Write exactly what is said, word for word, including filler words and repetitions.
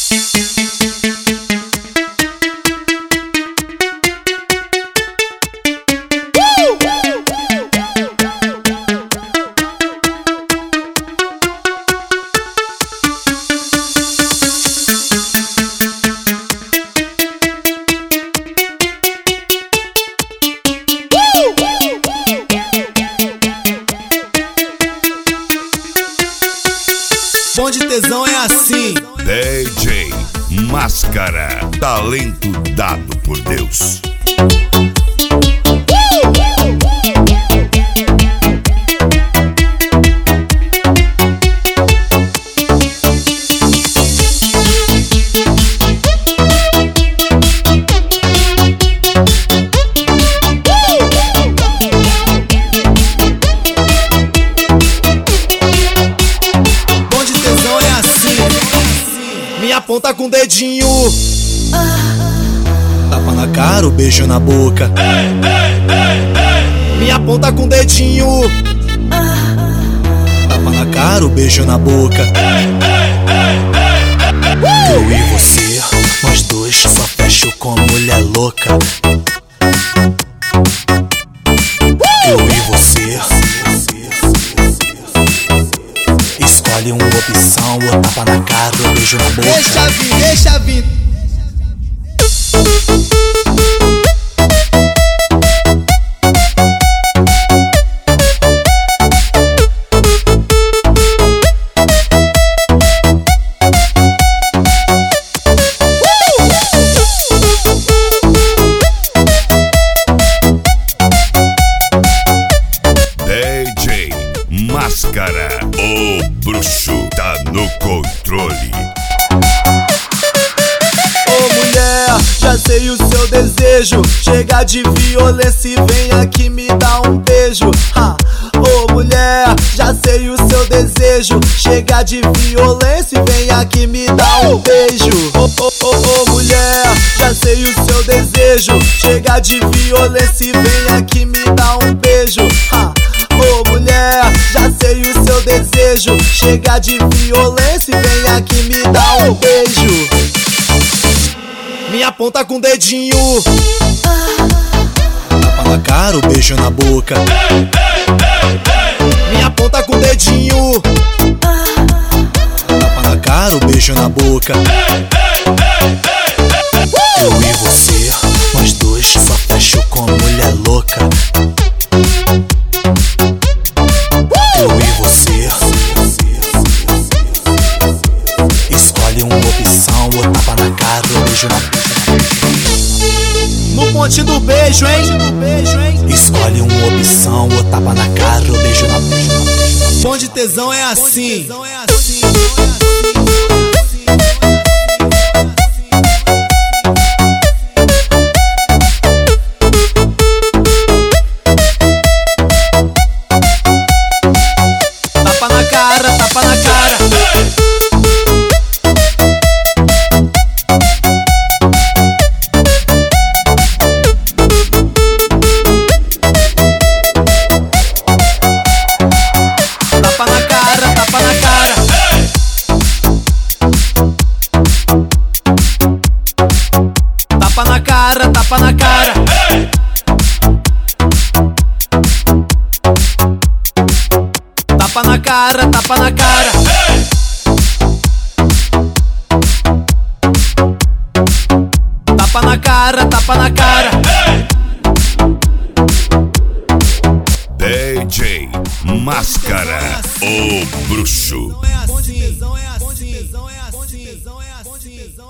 Bonde Tesão é assim. D J Máscara, talento dado por Deus. Me aponta com o dedinho, tapa na cara, o beijo na boca. Me aponta com o dedinho, tapa na cara, o beijo na boca. Eu e você, nós dois, só fecho com mulher louca. Eu e você, escolhe uma opção, ou tapa na cara, ou beijo na boca. Deixa vir, deixa vir. D J Máscara, o bruxo tá no controle. Ô mulher, já sei o seu desejo. Chega de violência e vem aqui me dar um beijo. Ha. Ô mulher, já sei o seu desejo. Chega de violência e vem aqui me dar um beijo. Ô ô ô ô mulher, já sei o seu desejo. Chega de violência e vem aqui me dar um beijo. Ha. Ô mulher, já sei o seu desejo. Chega de violência e vem aqui me dar um beijo. Me aponta com o dedinho, tapa na cara, o beijo na boca. Me aponta com o dedinho, tapa na cara, o beijo na boca. Eu e você, nós dois, só fecho com mulher louca. Eu e você, escolhe uma opção, ou tapa na cara, ou beijo na boca. No ponte do beijo, hein? Escolhe uma opção, ou tapa na cara, ou beijo na boca. Bonde Tesão é assim. Tapa na cara, tapa na cara. Tapa na cara, tapa na cara. Tapa na cara, tapa na cara. Tapa na cara, tapa na cara. Tapa na cara, tapa na cara. D J Máscara, o bruxo.